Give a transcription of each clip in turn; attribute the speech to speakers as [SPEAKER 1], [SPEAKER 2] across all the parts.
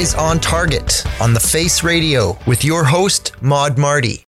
[SPEAKER 1] Always on Target on The Face Radio with your host, Maud Marty.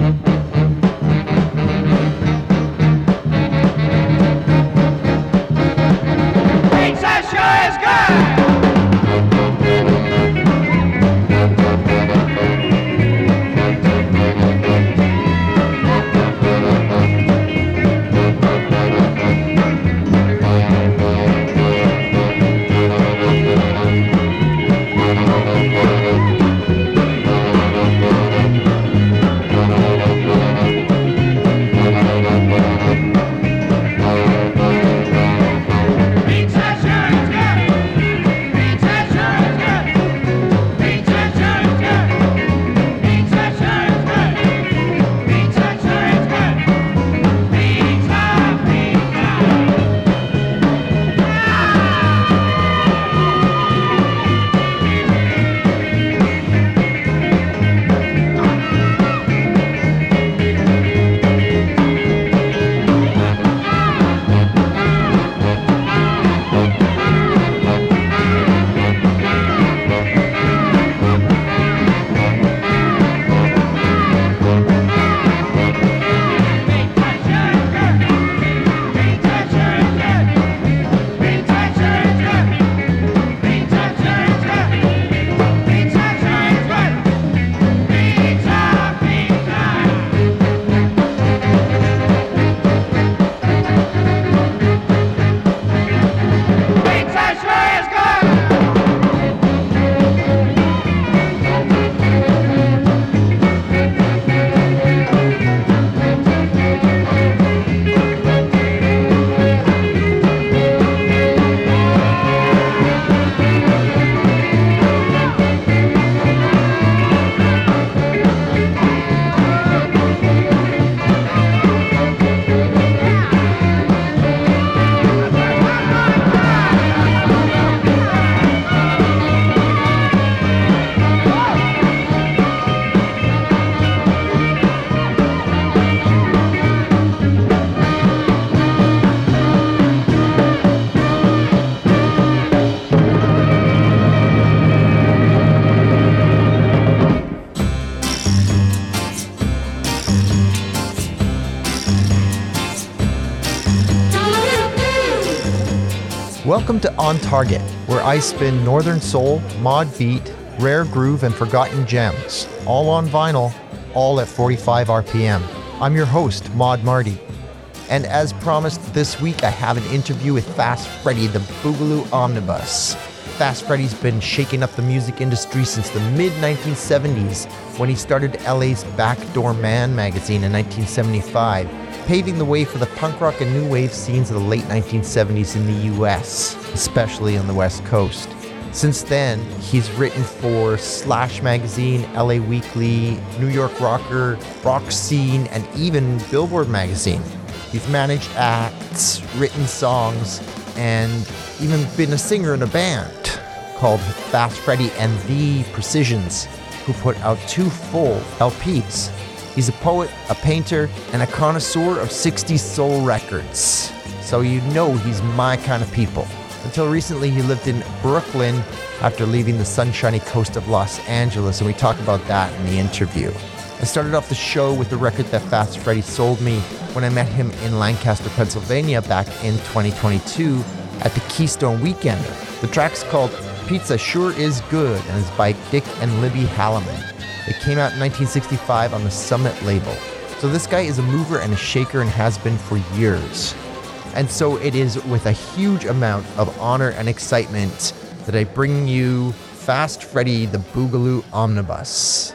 [SPEAKER 1] Welcome to On Target, where I spin Northern Soul, Mod Beat, Rare Groove, and Forgotten Gems, all on vinyl, all at 45 RPM. I'm your host, Maud Marty. And as promised, this week I have an interview with Fast Freddy, the Boogaloo Omnibus. Fast Freddy's been shaking up the music industry since the mid-1970s when he started LA's Backdoor Man magazine in 1975, paving the way for the punk rock and new wave scenes of the late 1970s in the US, especially on the West Coast. Since then, he's written for Slash Magazine, LA Weekly, New York Rocker, Rock Scene, and even Billboard Magazine. He's managed acts, written songs, and even been a singer in a band called Fast Freddy and the Precisions, who put out 2 full LPs. He's a poet, a painter, and a connoisseur of 60s soul records. So you know he's my kind of people. Until recently, he lived in Brooklyn after leaving the sunshiny coast of Los Angeles, and we talk about that in the interview. I started off the show with the record that Fast Freddy sold me when I met him in Lancaster, Pennsylvania back in 2022 at the Keystone Weekender. The track's called Pizza Sure Is Good and is by Dick and Libby Halliman. It came out in 1965 on the Summit label. So this guy is a mover and a shaker and has been for years. And so it is with a huge amount of honor and excitement that I bring you Fast Freddy, the Boogaloo Omnibus.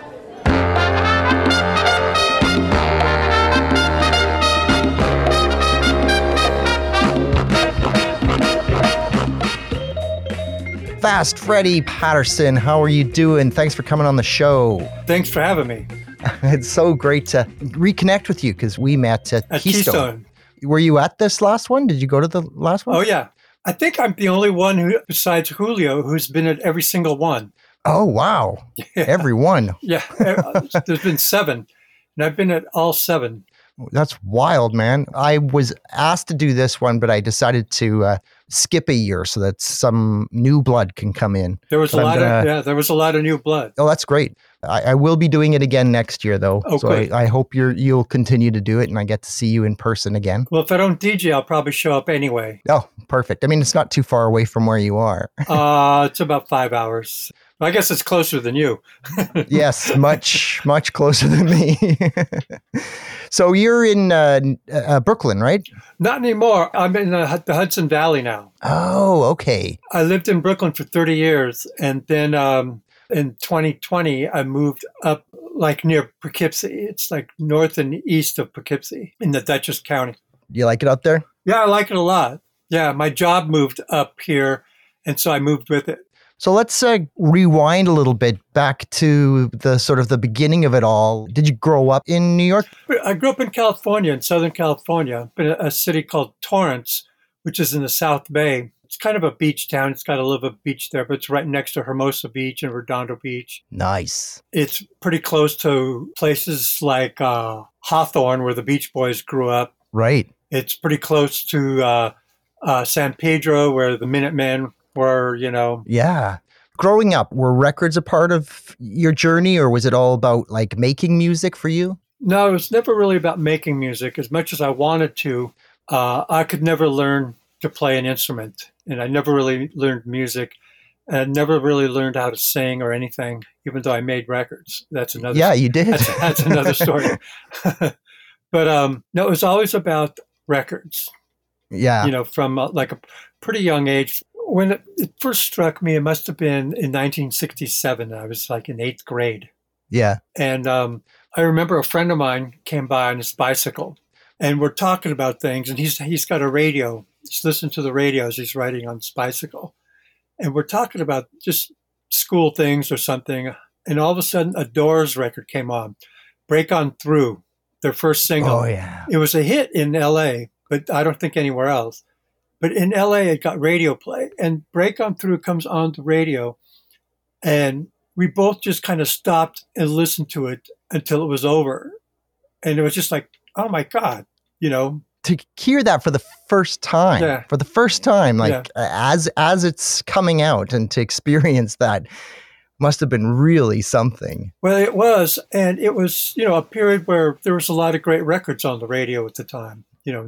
[SPEAKER 1] Fast Freddy Patterson, how are you doing? Thanks for coming on the show.
[SPEAKER 2] Thanks for having me.
[SPEAKER 1] It's so great to reconnect with you because we met at Keystone. Were you at this last one? Did you go to the last one?
[SPEAKER 2] Oh, yeah. I think I'm the only one who, besides Julio, who's been at every single one.
[SPEAKER 1] Oh, wow. Yeah. Every one.
[SPEAKER 2] Yeah. There's been 7, and I've been at all 7.
[SPEAKER 1] That's wild, man. I was asked to do this one, but I decided to skip a year so that some new blood can come in.
[SPEAKER 2] There was
[SPEAKER 1] But
[SPEAKER 2] there was a lot of new blood.
[SPEAKER 1] Oh, that's great. I will be doing it again next year, though.
[SPEAKER 2] Oh,
[SPEAKER 1] so
[SPEAKER 2] good.
[SPEAKER 1] I hope you'll continue to do it and I get to see you in person again.
[SPEAKER 2] Well, if I don't DJ, I'll probably show up anyway.
[SPEAKER 1] Oh, perfect. I mean, it's not too far away from where you are.
[SPEAKER 2] It's about 5 hours. I guess it's closer than you.
[SPEAKER 1] Yes, much closer than me. So you're in Brooklyn, right?
[SPEAKER 2] Not anymore. I'm in the Hudson Valley now.
[SPEAKER 1] Oh, okay.
[SPEAKER 2] I lived in Brooklyn for 30 years. And then in 2020, I moved up like near Poughkeepsie. It's like north and east of Poughkeepsie in the Dutchess County.
[SPEAKER 1] You like it up there?
[SPEAKER 2] Yeah, I like it a lot. Yeah, my job moved up here. And so I moved with it.
[SPEAKER 1] So let's rewind a little bit back to the sort of the beginning of it all. Did you grow up in New York?
[SPEAKER 2] I grew up in California, in Southern California, in a city called Torrance, which is in the South Bay. It's kind of a beach town. It's got a little bit of beach there, but it's right next to Hermosa Beach and Redondo Beach.
[SPEAKER 1] Nice.
[SPEAKER 2] It's pretty close to places like Hawthorne, where the Beach Boys grew up.
[SPEAKER 1] Right.
[SPEAKER 2] It's pretty close to San Pedro, where the Minutemen were,
[SPEAKER 1] Yeah. Growing up, were records a part of your journey, or was it all about like making music for you?
[SPEAKER 2] No, it was never really about making music. As much as I wanted to, I could never learn to play an instrument. And I never really learned music. And never really learned how to sing or anything, even though I made records. That's another.
[SPEAKER 1] Yeah, you did.
[SPEAKER 2] That's another story. But no, it was always about records.
[SPEAKER 1] Yeah.
[SPEAKER 2] From like a pretty young age. When it first struck me, it must have been in 1967. I was like in 8th grade.
[SPEAKER 1] Yeah.
[SPEAKER 2] And I remember a friend of mine came by on his bicycle, and we're talking about things. And he's got a radio. He's listening to the radio as he's riding on his bicycle. And we're talking about just school things or something. And all of a sudden, a Doors record came on, Break On Through, their first single.
[SPEAKER 1] Oh, yeah.
[SPEAKER 2] It was a hit in L.A., but I don't think anywhere else. But in LA, it got radio play, and Break On Through comes on the radio, and we both just kind of stopped and listened to it until it was over. And it was just like, oh my God,
[SPEAKER 1] To hear that for the first time, as it's coming out, and to experience that must have been really something.
[SPEAKER 2] Well, it was. And it was, a period where there was a lot of great records on the radio at the time,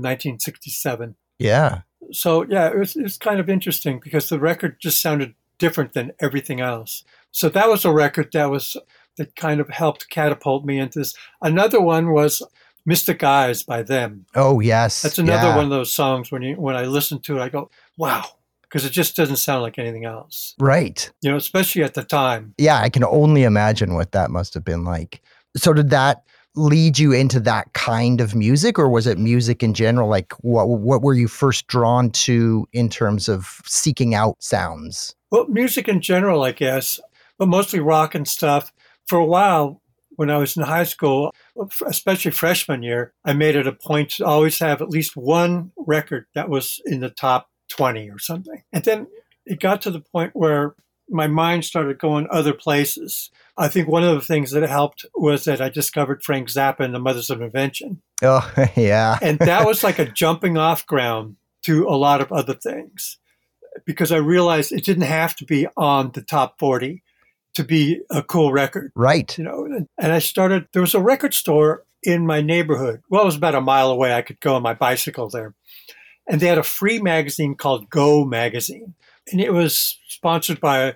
[SPEAKER 2] 1967.
[SPEAKER 1] Yeah.
[SPEAKER 2] So, yeah, it was kind of interesting because the record just sounded different than everything else. So that was a record that kind of helped catapult me into this. Another one was Mystic Eyes by Them.
[SPEAKER 1] Oh, yes.
[SPEAKER 2] That's another one of those songs when I listen to it, I go, wow, because it just doesn't sound like anything else.
[SPEAKER 1] Right.
[SPEAKER 2] Especially at the time.
[SPEAKER 1] Yeah, I can only imagine what that must have been like. So did that lead you into that kind of music, or was it music in general? Like what were you first drawn to in terms of seeking out sounds?
[SPEAKER 2] Well, music in general, I guess, but mostly rock and stuff. For a while, when I was in high school, especially freshman year, I made it a point to always have at least one record that was in the top 20 or something. And then it got to the point where my mind started going other places. I think one of the things that helped was that I discovered Frank Zappa and the Mothers of Invention.
[SPEAKER 1] Oh, yeah.
[SPEAKER 2] And that was like a jumping off ground to a lot of other things, because I realized it didn't have to be on the top 40 to be a cool record.
[SPEAKER 1] Right.
[SPEAKER 2] And I started, there was a record store in my neighborhood. Well, it was about a mile away. I could go on my bicycle there. And they had a free magazine called Go Magazine. And it was sponsored by,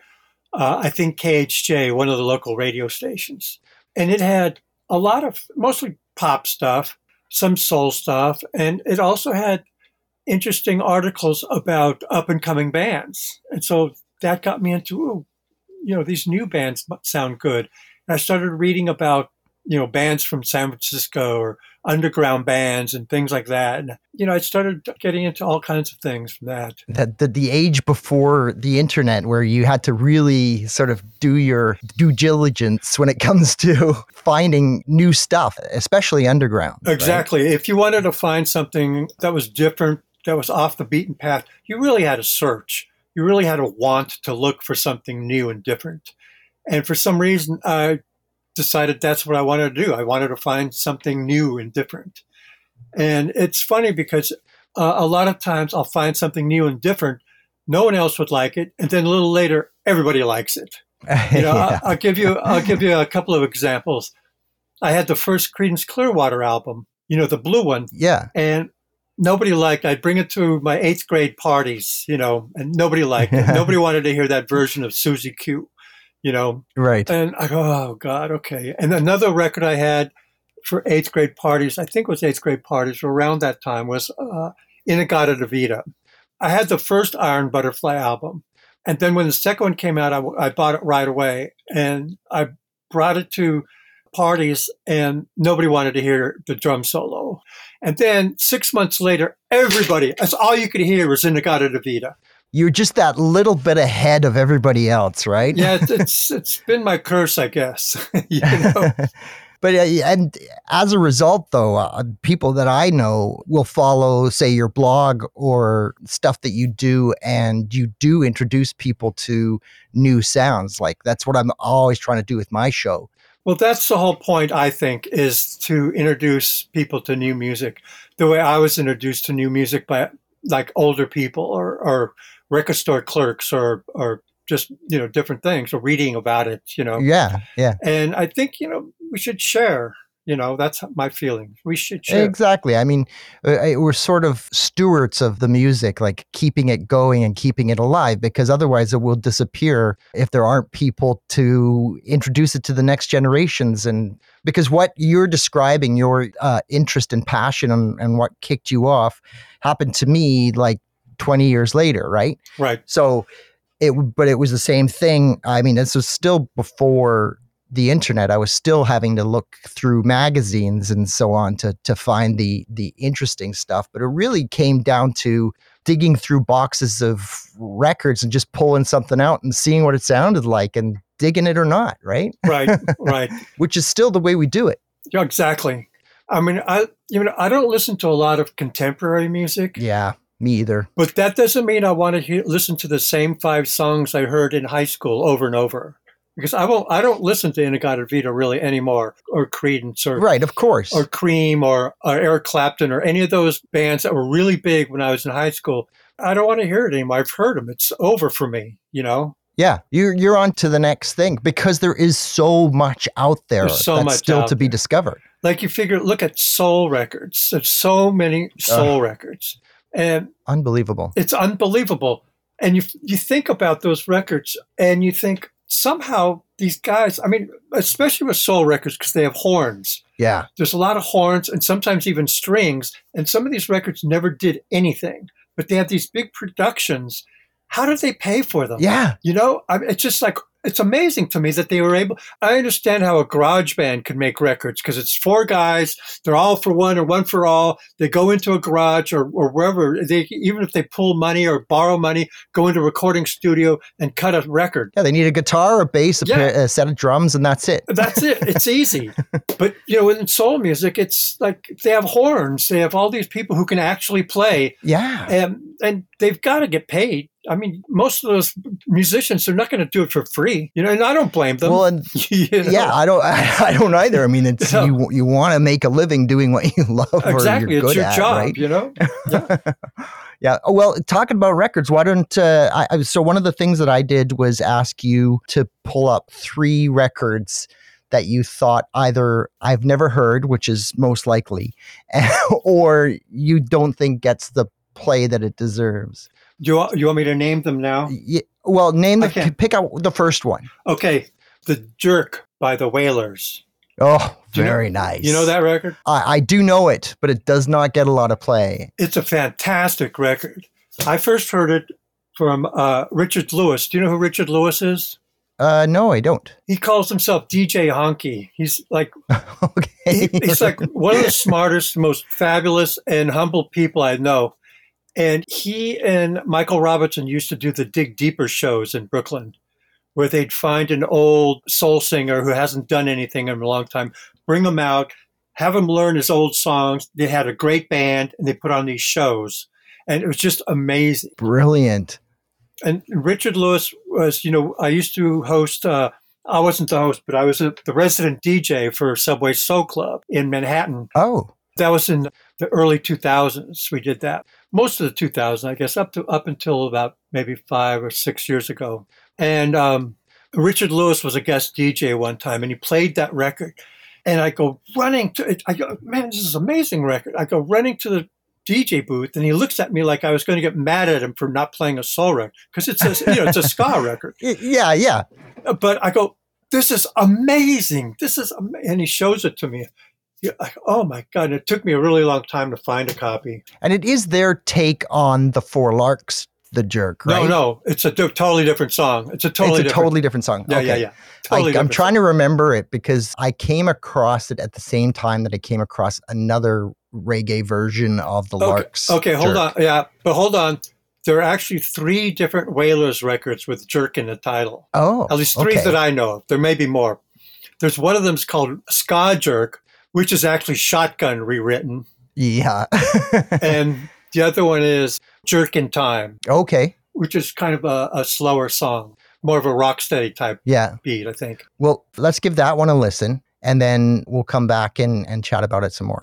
[SPEAKER 2] I think, KHJ, one of the local radio stations. And it had a lot of mostly pop stuff, some soul stuff. And it also had interesting articles about up-and-coming bands. And so that got me into, these new bands sound good. And I started reading about, bands from San Francisco or underground bands and things like that. And, I started getting into all kinds of things from that.
[SPEAKER 1] The age before the internet, where you had to really sort of do your due diligence when it comes to finding new stuff, especially underground.
[SPEAKER 2] Exactly.
[SPEAKER 1] Right?
[SPEAKER 2] If you wanted to find something that was different, that was off the beaten path, you really had to search. You really had to want to look for something new and different. And for some reason, I decided that's what I wanted to do. I wanted to find something new and different. And it's funny because a lot of times I'll find something new and different. No one else would like it, and then a little later, everybody likes it.
[SPEAKER 1] Yeah.
[SPEAKER 2] I'll give you a couple of examples. I had the first Creedence Clearwater album, the blue one,
[SPEAKER 1] Yeah.
[SPEAKER 2] and nobody liked it. I'd bring it to my 8th grade parties, and nobody liked it. Nobody wanted to hear that version of Susie Q,
[SPEAKER 1] Right.
[SPEAKER 2] And I go, oh, God, okay. And another record I had for 8th grade parties, I think it was 8th grade parties around that time, was In-A-Gadda-Da-Vida. I had the first Iron Butterfly album. And then when the second one came out, I bought it right away. And I brought it to parties and nobody wanted to hear the drum solo. And then 6 months later, that's all you could hear was In-A-Gadda-Da-Vida.
[SPEAKER 1] You're just that little bit ahead of everybody else, right?
[SPEAKER 2] Yeah, it's been my curse, I guess.
[SPEAKER 1] But and as a result, though, people that I know will follow, say, your blog or stuff that you do, and you do introduce people to new sounds. Like that's what I'm always trying to do with my show.
[SPEAKER 2] Well, that's the whole point, I think, is to introduce people to new music. The way I was introduced to new music by like older people or record store clerks or just, different things or reading about it,
[SPEAKER 1] Yeah.
[SPEAKER 2] And I think, we should share, that's my feeling. We should share.
[SPEAKER 1] Exactly. I mean, we're sort of stewards of the music, like keeping it going and keeping it alive, because otherwise it will disappear if there aren't people to introduce it to the next generations. And because what you're describing, your interest and passion and what kicked you off happened to me like 20 years later, right?
[SPEAKER 2] Right.
[SPEAKER 1] So but it was the same thing. I mean, this was still before the internet. I was still having to look through magazines and so on to find the interesting stuff. But it really came down to digging through boxes of records and just pulling something out and seeing what it sounded like and digging it or not, right?
[SPEAKER 2] Right.
[SPEAKER 1] Which is still the way we do it.
[SPEAKER 2] Yeah, exactly. I mean, I don't listen to a lot of contemporary music.
[SPEAKER 1] Yeah. Me either.
[SPEAKER 2] But that doesn't mean I want to listen to the same 5 songs I heard in high school over and over. Because I don't listen to In-A-Gadda-Da-Vida really anymore, or Creedence, or
[SPEAKER 1] right, of course,
[SPEAKER 2] or Cream, or Eric Clapton, or any of those bands that were really big when I was in high school. I don't want to hear it anymore. I've heard them. It's over for me.
[SPEAKER 1] Yeah, you're on to the next thing because there is so much out there that's still to be discovered.
[SPEAKER 2] Like you figure, look at soul records. There's so many soul records. And
[SPEAKER 1] unbelievable.
[SPEAKER 2] It's unbelievable. And you think about those records and you think somehow these guys, I mean, especially with soul records, because they have horns.
[SPEAKER 1] Yeah.
[SPEAKER 2] There's a lot of horns and sometimes even strings. And some of these records never did anything, but they have these big productions. How did they pay for them?
[SPEAKER 1] Yeah.
[SPEAKER 2] It's just like, it's amazing to me that they were able. I understand how a garage band could make records because it's 4 guys. They're all for one or one for all. They go into a garage or wherever. Even if they pull money or borrow money, go into a recording studio and cut a record.
[SPEAKER 1] Yeah, they need a guitar, a bass, a set of drums, and that's it.
[SPEAKER 2] That's it. It's easy. But, in soul music, it's like they have horns. They have all these people who can actually play.
[SPEAKER 1] Yeah.
[SPEAKER 2] And they've got to get paid. I mean, most of those musicians, they're not going to do it for free, and I don't blame them.
[SPEAKER 1] Well, and yeah, I don't either. I mean, it's you want to make a living doing what you love.
[SPEAKER 2] Exactly,
[SPEAKER 1] or you're good
[SPEAKER 2] it's your
[SPEAKER 1] at,
[SPEAKER 2] job,
[SPEAKER 1] right?
[SPEAKER 2] Yeah.
[SPEAKER 1] Yeah. Oh, well, talking about records, why don't so one of the things that I did was ask you to pull up 3 records that you thought either I've never heard, which is most likely, or you don't think gets the play that it deserves.
[SPEAKER 2] You want me to name them now?
[SPEAKER 1] Yeah, well, pick out the first one.
[SPEAKER 2] Okay. The Jerk by the Wailers.
[SPEAKER 1] Oh, very nice.
[SPEAKER 2] You know that record?
[SPEAKER 1] I do know it, but it does not get a lot of play.
[SPEAKER 2] It's a fantastic record. I first heard it from Richard Lewis. Do you know who Richard Lewis is?
[SPEAKER 1] No, I don't.
[SPEAKER 2] He calls himself DJ Honky. He's like,
[SPEAKER 1] okay.
[SPEAKER 2] He's like one of the smartest, most fabulous and humble people I know. And he and Michael Robertson used to do the Dig Deeper shows in Brooklyn, where they'd find an old soul singer who hasn't done anything in a long time, bring him out, have him learn his old songs. They had a great band, and they put on these shows. And it was just amazing.
[SPEAKER 1] Brilliant.
[SPEAKER 2] And Richard Lewis was, I used to host, I wasn't the host, but I was the resident DJ for Subway Soul Club in Manhattan.
[SPEAKER 1] Oh.
[SPEAKER 2] That was in the early 2000s. We did that. Most of the 2000s, I guess, up until about maybe 5 or 6 years ago. And Richard Lewis was a guest DJ one time, and he played that record. And I go running to it. I go, man, this is an amazing record. I go running to the DJ booth, and he looks at me like I was going to get mad at him for not playing a soul record because it's a ska record.
[SPEAKER 1] Yeah.
[SPEAKER 2] But I go, this is amazing. And he shows it to me. Oh my God. It took me a really long time to find a copy.
[SPEAKER 1] And it is their take on the Four Larks, The Jerk, right?
[SPEAKER 2] No. It's a totally different song. It's a totally
[SPEAKER 1] different song.
[SPEAKER 2] Yeah,
[SPEAKER 1] okay.
[SPEAKER 2] yeah. Totally
[SPEAKER 1] I'm trying to remember it because I came across it at the same time that I came across another reggae version of the Larks.
[SPEAKER 2] Okay, hold
[SPEAKER 1] Jerk.
[SPEAKER 2] on. Yeah, but hold on. There are actually 3 different Wailers records with Jerk in the title.
[SPEAKER 1] Oh,
[SPEAKER 2] at least 3 that I know of. There may be more. There's one of them called Ska Jerk, which is actually Shotgun rewritten.
[SPEAKER 1] Yeah.
[SPEAKER 2] And the other one is Jerk in Time.
[SPEAKER 1] Okay.
[SPEAKER 2] Which is kind of a slower song, more of a rocksteady type beat, I think.
[SPEAKER 1] Well, let's give that one a listen, and then we'll come back and chat about it some more.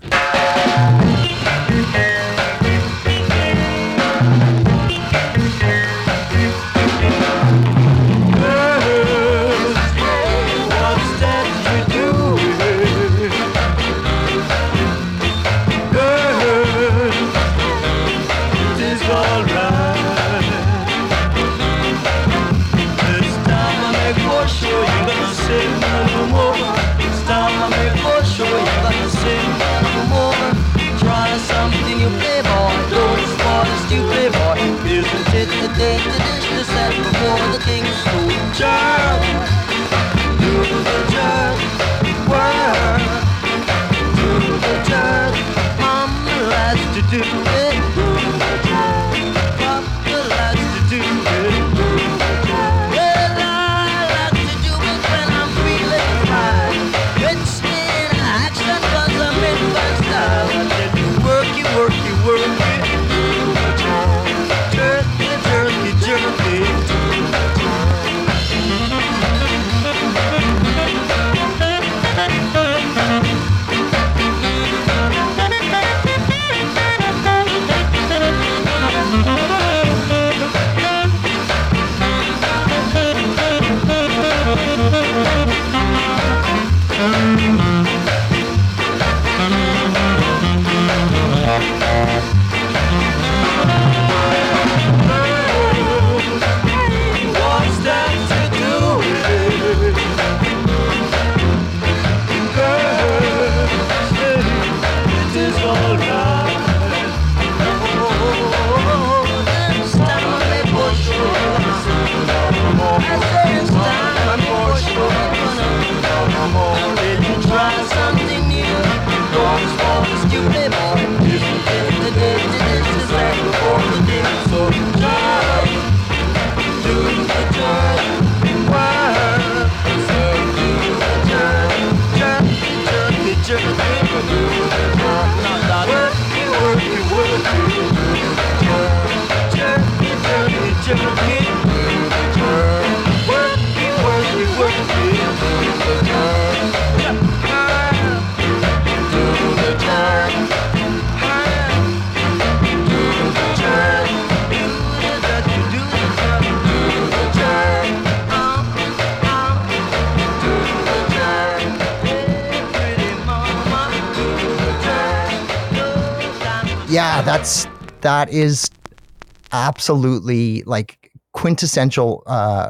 [SPEAKER 1] Yeah, that is absolutely like quintessential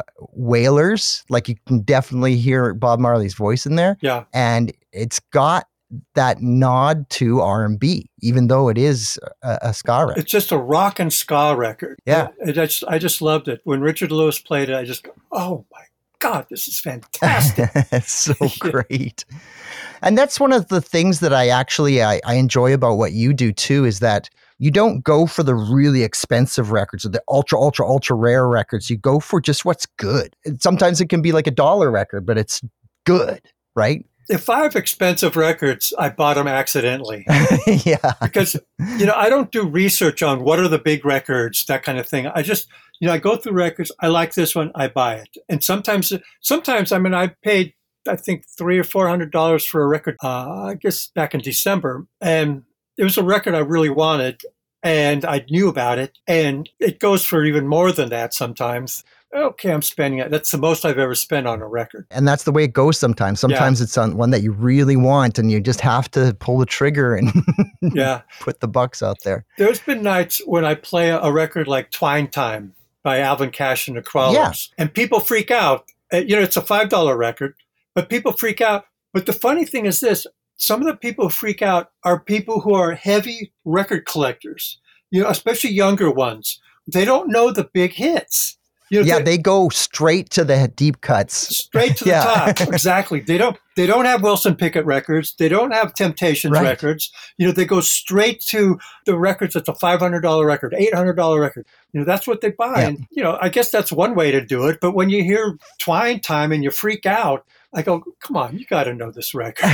[SPEAKER 1] Wailers. Like you can definitely hear Bob Marley's voice in there.
[SPEAKER 2] Yeah.
[SPEAKER 1] And it's got that nod to R&B, even though it is a ska record.
[SPEAKER 2] It's just a rock and ska record.
[SPEAKER 1] Yeah.
[SPEAKER 2] I just loved it. When Richard Lewis played it, I just go, oh my God, this is fantastic.
[SPEAKER 1] It's so great. And that's one of the things that I enjoy about what you do too, is that you don't go for the really expensive records or the ultra rare records. You go for just what's good. Sometimes it can be like $1 record, but it's good, right?
[SPEAKER 2] If I have expensive records, I bought them accidentally.
[SPEAKER 1] Yeah.
[SPEAKER 2] Because, I don't do research on what are the big records, that kind of thing. I just, I go through records. I like this one. I buy it. And sometimes, I paid, I think $300 or $400 for a record, I guess back in December. And it was a record I really wanted, and I knew about it, and it goes for even more than that sometimes. Okay, I'm spending it. That's the most I've ever spent on a record.
[SPEAKER 3] And that's the way it goes sometimes. Sometimes it's on one that you really want and you just have to pull the trigger and put the bucks out there.
[SPEAKER 2] There's been nights when I play a record like Twine Time by Alvin Cash and the Crawlers, and people freak out. It's a $5 record, but people freak out. But the funny thing is this, some of the people who freak out are people who are heavy record collectors, especially younger ones. They don't know the big hits.
[SPEAKER 3] They go straight to the deep cuts.
[SPEAKER 2] Straight to the top. Exactly. They don't have Wilson Pickett records. They don't have Temptations records. They go straight to the records that's a $500 record, $800 record. That's what they buy. Yeah. And, I guess that's one way to do it. But when you hear Twine Time and you freak out, I go, come on, you got to know this record.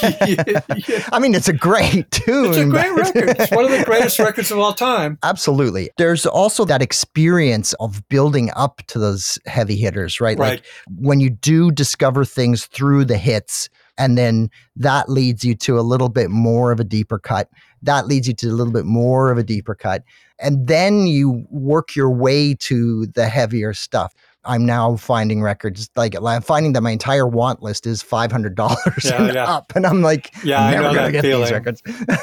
[SPEAKER 3] I mean, it's a great tune.
[SPEAKER 2] It's a great record. It's one of the greatest records of all time.
[SPEAKER 3] Absolutely. There's also that experience of building up to those heavy hitters, right?
[SPEAKER 2] Right.
[SPEAKER 3] Like when you do discover things through the hits, and then that leads you to a little bit more of a deeper cut. That leads you to a little bit more of a deeper cut. And then you work your way to the heavier stuff. I'm now finding records, I'm finding that my entire want list is $500 and up. And I'm like, I'm never going to get these records.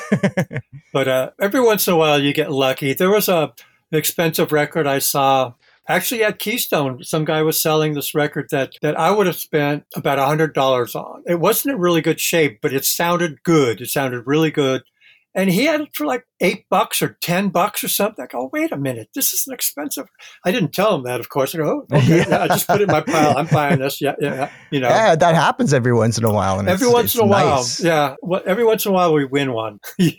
[SPEAKER 2] But every once in a while you get lucky. There was an expensive record I saw actually at Keystone. Some guy was selling this record that I would have spent about $100 on. It wasn't in really good shape, but it sounded good. It sounded really good. And he had it for like $8 or $10 or something. I go, wait a minute, this is an expensive. I didn't tell him that, of course. I go, oh, okay, I just put it in my pile. I'm buying this. Yeah.
[SPEAKER 3] Yeah, that happens every once in a while. And
[SPEAKER 2] every once in a while, yeah. Every once in a while we win one.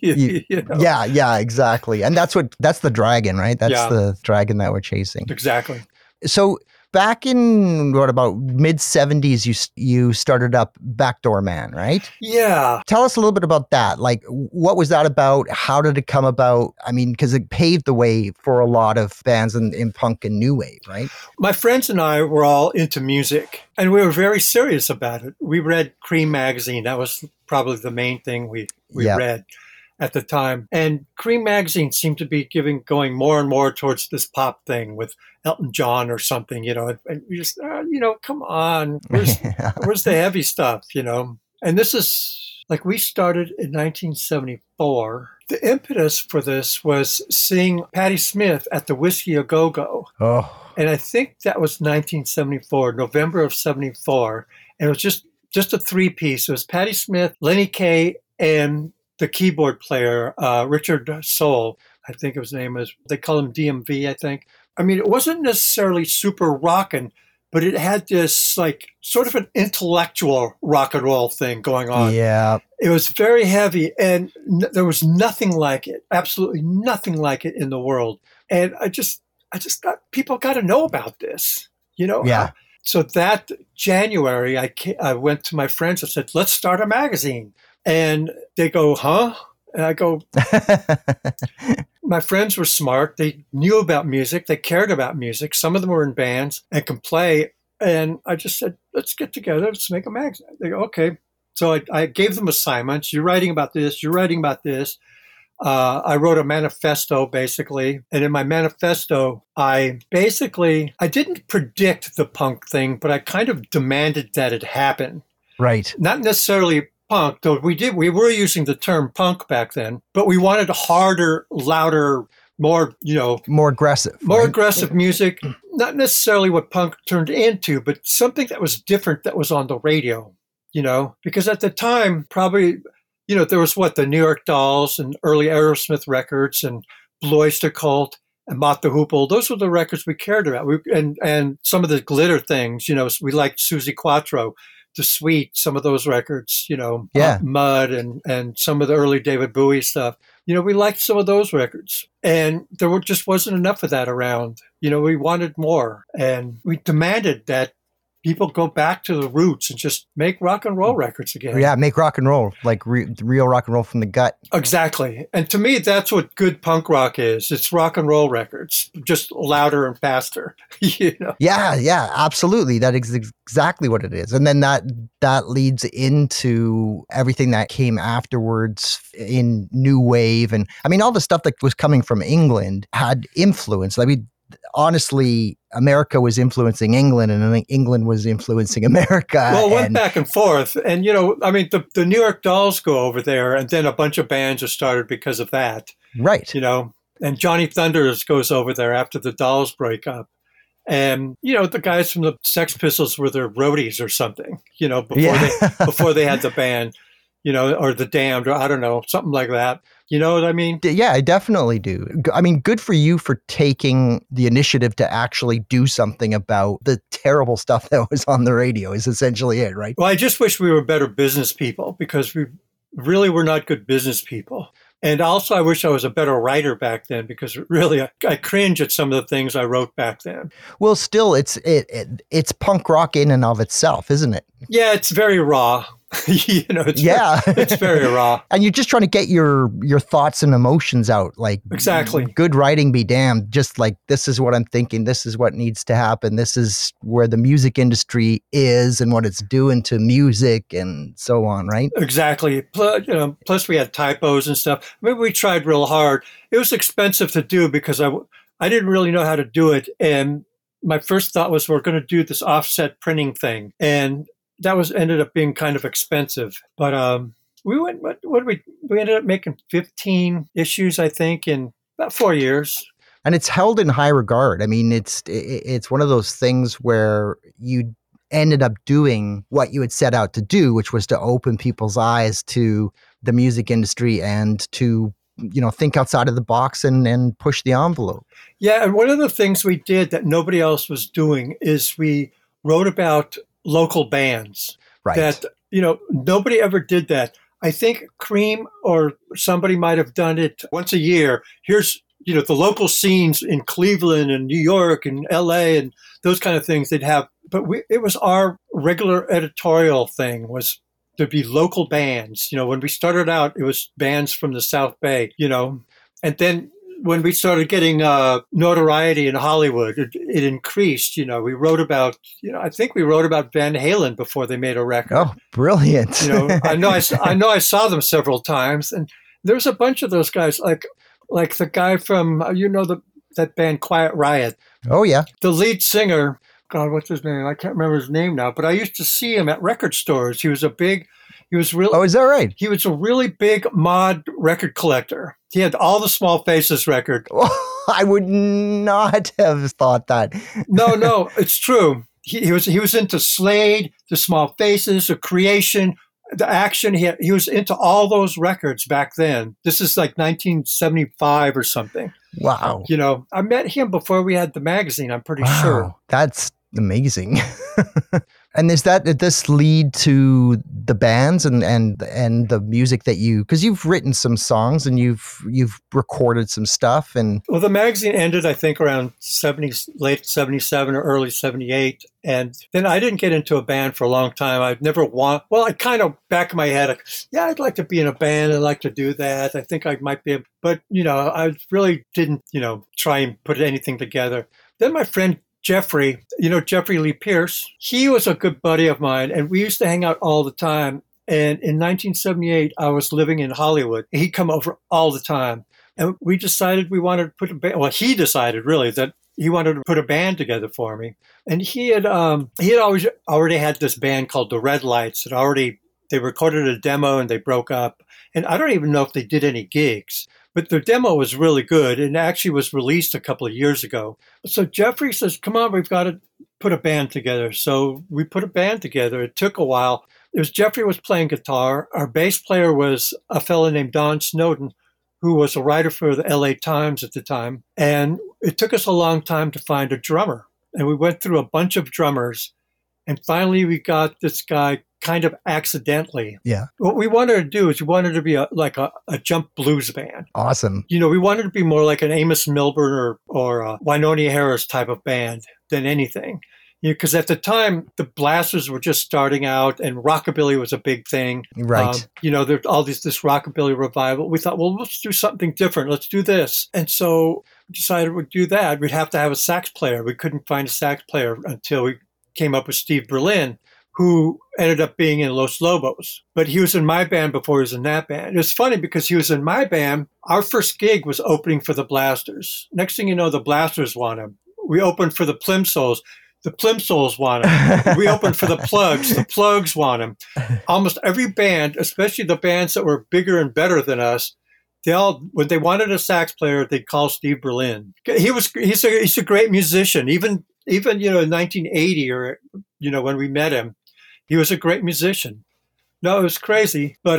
[SPEAKER 3] Yeah, exactly. And that's the dragon, right? That's the dragon that we're chasing.
[SPEAKER 2] Exactly.
[SPEAKER 3] So back in about mid-70s, you started up Backdoor Man, right?
[SPEAKER 2] Yeah.
[SPEAKER 3] Tell us a little bit about that. Like, what was that about? How did it come about? I mean, because it paved the way for a lot of bands in punk and new wave, right?
[SPEAKER 2] My friends and I were all into music, and we were very serious about it. We read Cream magazine. That was probably the main thing we read at the time. And Cream magazine seemed to be going more and more towards this pop thing with Elton John or something, and we just, come on, where's the heavy stuff, And this is, like, we started in 1974. The impetus for this was seeing Patti Smith at the Whiskey A Go-Go.
[SPEAKER 3] Oh.
[SPEAKER 2] And I think that was 1974, November of 74. And it was just a three-piece. It was Patti Smith, Lenny Kaye, and the keyboard player, Richard Soul, I think his name is. They call him DMV, I think. I mean, it wasn't necessarily super rockin', but it had this like sort of an intellectual rock and roll thing going on.
[SPEAKER 3] Yeah.
[SPEAKER 2] It was very heavy, and there was nothing like it, absolutely nothing like it in the world. And I just thought people got to know about this,
[SPEAKER 3] Yeah.
[SPEAKER 2] So that January, I went to my friends and said, let's start a magazine. And they go, huh? And I go, my friends were smart. They knew about music. They cared about music. Some of them were in bands and can play. And I just said, let's get together. Let's make a magazine. They go, okay. So I gave them assignments. You're writing about this. You're writing about this. I wrote a manifesto, basically. And in my manifesto, I didn't predict the punk thing, but I kind of demanded that it happen.
[SPEAKER 3] Right.
[SPEAKER 2] Not necessarily punk, though we were using the term punk back then, but we wanted harder, louder, more
[SPEAKER 3] aggressive.
[SPEAKER 2] More
[SPEAKER 3] right?
[SPEAKER 2] aggressive music. Not necessarily what punk turned into, but something that was different that was on the radio, because at the time, probably, there was the New York Dolls and early Aerosmith records and Blue Oyster Cult and Mott the Hoople. Those were the records we cared about. And some of the glitter things, we liked Suzi Quatro, The Sweet, some of those records, Mud and some of the early David Bowie stuff. We liked some of those records. And there just wasn't enough of that around. We wanted more. And we demanded that people go back to the roots and just make rock and roll records again.
[SPEAKER 3] Yeah, make rock and roll, like real rock and roll from the gut.
[SPEAKER 2] Exactly. And to me, that's what good punk rock is. It's rock and roll records, just louder and faster. You know?
[SPEAKER 3] Yeah, absolutely. That is exactly what it is. And then that leads into everything that came afterwards in new wave. And I mean, all the stuff that was coming from England had influence. I mean, honestly, America was influencing England, and I think England was influencing America.
[SPEAKER 2] Well, it went back and forth. And, I mean, the New York Dolls go over there, and then a bunch of bands are started because of that.
[SPEAKER 3] Right.
[SPEAKER 2] And Johnny Thunders goes over there after the Dolls break up. And, the guys from the Sex Pistols were their roadies or something, before they had the band, or the Damned, or I don't know, something like that. You know what I mean?
[SPEAKER 3] Yeah, I definitely do. I mean, good for you for taking the initiative to actually do something about the terrible stuff that was on the radio is essentially it, right?
[SPEAKER 2] Well, I just wish we were better business people, because we really were not good business people. And also, I wish I was a better writer back then, because really, I cringe at some of the things I wrote back then.
[SPEAKER 3] Well, still, it's punk rock in and of itself, isn't it?
[SPEAKER 2] Yeah, it's very raw. It's very raw.
[SPEAKER 3] And you're just trying to get your thoughts and emotions out. Like,
[SPEAKER 2] exactly.
[SPEAKER 3] Good writing be damned. Just like, this is what I'm thinking. This is what needs to happen. This is where the music industry is and what it's doing to music and so on, right?
[SPEAKER 2] Exactly. Plus we had typos and stuff. Maybe we tried real hard. It was expensive to do because I didn't really know how to do it. And my first thought was, we're going to do this offset printing thing. And that ended up being kind of expensive, but we ended up making 15 issues, I think, in about 4 years.
[SPEAKER 3] And it's held in high regard. I mean, it's one of those things where you ended up doing what you had set out to do, which was to open people's eyes to the music industry and to think outside of the box and push the envelope.
[SPEAKER 2] Yeah, and one of the things we did that nobody else was doing is we wrote about local bands.
[SPEAKER 3] Right.
[SPEAKER 2] That, nobody ever did that. I think Cream or somebody might have done it once a year. Here's, the local scenes in Cleveland and New York and LA and those kind of things they'd have. But it was our regular editorial thing was to be local bands. When we started out, it was bands from the South Bay, and then when we started getting notoriety in Hollywood, it increased. We wrote about, I think we wrote about Van Halen before they made a record.
[SPEAKER 3] Oh, brilliant!
[SPEAKER 2] I know I saw them several times, and there's a bunch of those guys, like the guy from that band Quiet Riot.
[SPEAKER 3] Oh yeah,
[SPEAKER 2] the lead singer. God, what's his name? I can't remember his name now, but I used to see him at record stores. He was really.
[SPEAKER 3] Oh, is that right?
[SPEAKER 2] He was a really big mod record collector. He had all the Small Faces record.
[SPEAKER 3] I would not have thought that.
[SPEAKER 2] No, it's true. He was into Slade, the Small Faces, the Creation, the Action. He was into all those records back then. This is like 1975 or something.
[SPEAKER 3] Wow.
[SPEAKER 2] I met him before we had the magazine, I'm pretty sure.
[SPEAKER 3] That's amazing. And did this lead to the bands and the music that because you've written some songs and you've recorded some stuff
[SPEAKER 2] well, the magazine ended, I think, around late 77 or early 78. And then I didn't get into a band for a long time. I kind of back in my head, I'd like to be in a band. I'd like to do that. I think I might be, but I really didn't, try and put anything together. Then my friend Jeffrey, Jeffrey Lee Pierce, he was a good buddy of mine, and we used to hang out all the time. And in 1978, I was living in Hollywood. He'd come over all the time. And we decided we wanted to put a band. Well, he decided really that he wanted to put a band together for me. And he had always already had this band called the Red Lights. They recorded a demo and they broke up. And I don't even know if they did any gigs. But their demo was really good and actually was released a couple of years ago. So Jeffrey says, come on, we've got to put a band together. So we put a band together. It took a while. Jeffrey was playing guitar. Our bass player was a fellow named Don Snowden, who was a writer for the LA Times at the time. And it took us a long time to find a drummer. And we went through a bunch of drummers. And finally, we got this guy kind of accidentally.
[SPEAKER 3] Yeah.
[SPEAKER 2] What we wanted to do is we wanted to be a jump blues band.
[SPEAKER 3] Awesome.
[SPEAKER 2] We wanted to be more like an Amos Milburn or a Wynonie Harris type of band than anything. because at the time the Blasters were just starting out and rockabilly was a big thing.
[SPEAKER 3] Right.
[SPEAKER 2] There's all this rockabilly revival. We thought, well, let's do something different. Let's do this. And so we decided we'd do that. We'd have to have a sax player. We couldn't find a sax player until we came up with Steve Berlin, who ended up being in Los Lobos. But he was in my band before he was in that band. It's funny because he was in my band. Our first gig was opening for the Blasters. Next thing you know, the Blasters want him. We opened for the Plimsouls. The Plimsouls want him. We opened for the Plugs. The Plugs want him. Almost every band, especially the bands that were bigger and better than us, when they wanted a sax player, they'd call Steve Berlin. He's a great musician. Even in 1980 or when we met him, he was a great musician. No, it was crazy. But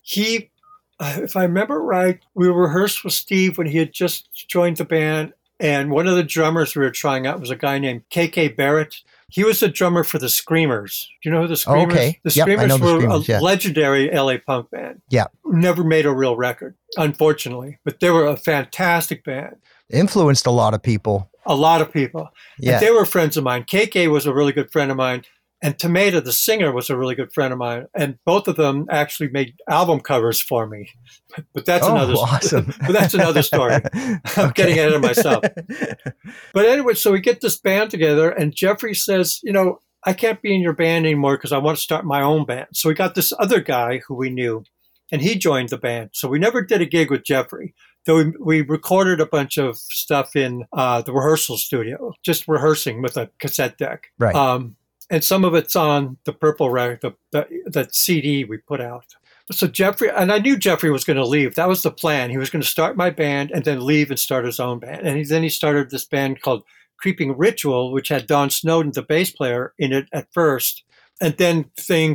[SPEAKER 2] if I remember right, we rehearsed with Steve when he had just joined the band. And one of the drummers we were trying out was a guy named KK Barrett. He was the drummer for the Screamers. Do you know who the Screamers?
[SPEAKER 3] Okay.
[SPEAKER 2] The
[SPEAKER 3] Yep,
[SPEAKER 2] Screamers were
[SPEAKER 3] Screamers,
[SPEAKER 2] a legendary LA punk band.
[SPEAKER 3] Yeah.
[SPEAKER 2] Never made a real record, unfortunately. But they were a fantastic band.
[SPEAKER 3] Influenced a lot of people.
[SPEAKER 2] A lot of people.
[SPEAKER 3] Yeah.
[SPEAKER 2] And they were friends of mine. KK was a really good friend of mine. And Tomato, the singer, was a really good friend of mine. And both of them actually made album covers for me. But that's
[SPEAKER 3] awesome.
[SPEAKER 2] But that's another story. I'm getting ahead of myself. But anyway, so we get this band together, and Jeffrey says, I can't be in your band anymore because I want to start my own band. So we got this other guy who we knew, and he joined the band. So we never did a gig with Jeffrey, though we recorded a bunch of stuff in the rehearsal studio, just rehearsing with a cassette deck.
[SPEAKER 3] Right.
[SPEAKER 2] And some of it's on the Purple record, that CD we put out. So Jeffrey, and I knew Jeffrey was going to leave. That was the plan. He was going to start my band and then leave and start his own band. And then he started this band called Creeping Ritual, which had Don Snowden, the bass player, in it at first. And then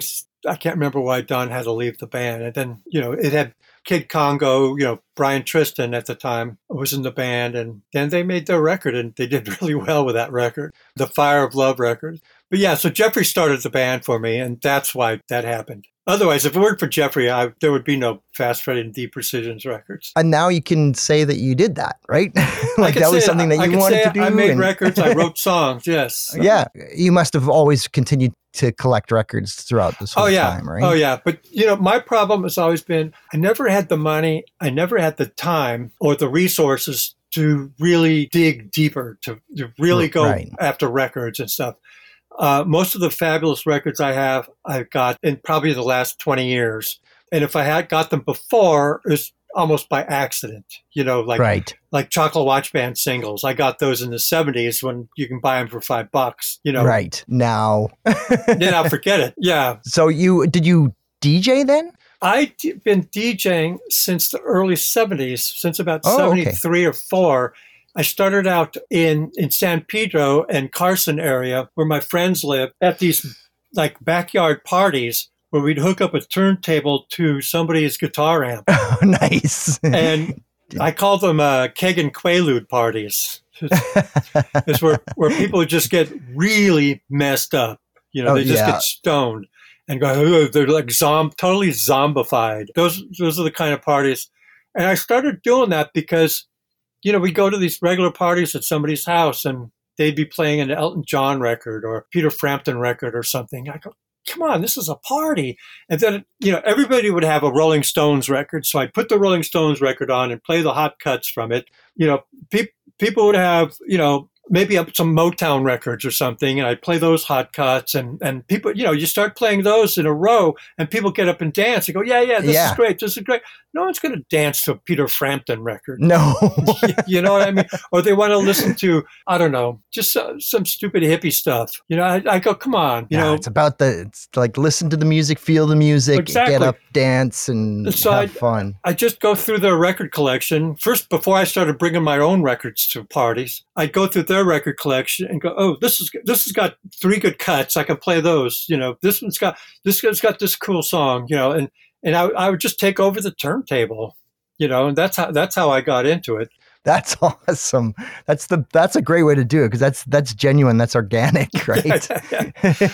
[SPEAKER 2] I can't remember why Don had to leave the band. And then, it had Kid Congo, Brian Tristan at the time was in the band. And then they made their record, and they did really well with that record, the Fire of Love record. But yeah, so Jeffrey started the band for me, and that's why that happened. Otherwise, if it weren't for Jeffrey, there would be no Fast Freddy and Deep Precisions records.
[SPEAKER 3] And now you can say that you did that, right? Like that was something that you wanted to do.
[SPEAKER 2] I made records. I wrote songs. Yes.
[SPEAKER 3] Yeah. You must have always continued to collect records throughout this whole time, right?
[SPEAKER 2] Oh, yeah. But, my problem has always been I never had the money. I never had the time or the resources to really dig deeper, to really go after records and stuff. Most of the fabulous records I've got in probably the last 20 years. And if I had got them before, it was almost by accident, like Chocolate Watch Band singles. I got those in the 70s when you can buy them for $5,
[SPEAKER 3] Right. Now.
[SPEAKER 2] Now forget it. Yeah.
[SPEAKER 3] So did you DJ then?
[SPEAKER 2] I've been DJing since the early 70s, since about 73 or 4. I started out in San Pedro and Carson area where my friends lived at these like backyard parties where we'd hook up a turntable to somebody's guitar amp.
[SPEAKER 3] Oh, nice.
[SPEAKER 2] And I call them keg and quaalude parties. It's where people just get really messed up. They just get stoned and go, oh, they're like totally zombified. Those are the kind of parties. And I started doing that because we go to these regular parties at somebody's house and they'd be playing an Elton John record or Peter Frampton record or something. I go, come on, this is a party. And then, everybody would have a Rolling Stones record. So I'd put the Rolling Stones record on and play the hot cuts from it. People would have, maybe some Motown records or something, and I'd play those hot cuts, and people, you start playing those in a row, and people get up and dance. They go, this is great, this is great. No one's going to dance to a Peter Frampton record.
[SPEAKER 3] No.
[SPEAKER 2] You know what I mean? Or they want to listen to, I don't know, just some stupid hippie stuff. I go, come on.
[SPEAKER 3] It's like listen to the music, feel the music,
[SPEAKER 2] exactly.
[SPEAKER 3] Get up, dance, and have fun. I
[SPEAKER 2] just go through their record collection. First, before I started bringing my own records to parties, I'd go through their record collection and go, oh, this has got 3 good cuts. I can play those. This one's got this cool song. And I would just take over the turntable. And that's how I got into it.
[SPEAKER 3] That's awesome. That's a great way to do it because that's genuine. That's organic, right?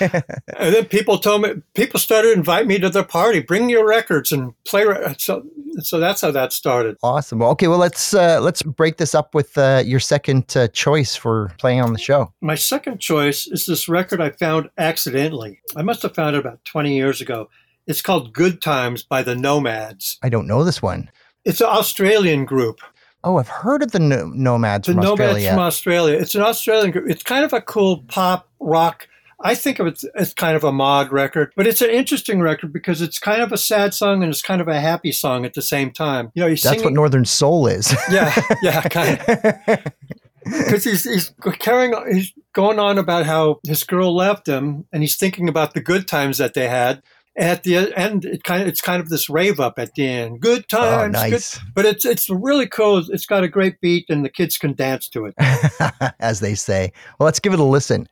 [SPEAKER 2] And then people started inviting me to their party. Bring your records and play. So So that's how that started.
[SPEAKER 3] Awesome. Okay, well let's break this up with your second choice for playing on the show.
[SPEAKER 2] My second choice is this record I found accidentally. I must have found it about 20 years ago. It's called Good Times by the Nomads.
[SPEAKER 3] I don't know this one.
[SPEAKER 2] It's an Australian group.
[SPEAKER 3] Oh, I've heard of the Nomads
[SPEAKER 2] The
[SPEAKER 3] from
[SPEAKER 2] Nomads
[SPEAKER 3] Australia.
[SPEAKER 2] from Australia. It's an Australian group. It's kind of a cool pop rock. I think of it as kind of a mod record, but it's an interesting record because it's kind of a sad song and it's kind of a happy song at the same time. You know,
[SPEAKER 3] That's what Northern Soul is.
[SPEAKER 2] Yeah, kind of. Because he's going on about how his girl left him, and he's thinking about the good times that they had. At the end, it's kind of this rave up at the end. Good times,
[SPEAKER 3] Oh, nice.
[SPEAKER 2] good. But it's really cool. It's got a great beat, and the kids can dance to it.
[SPEAKER 3] As they say. Well, let's give it a listen.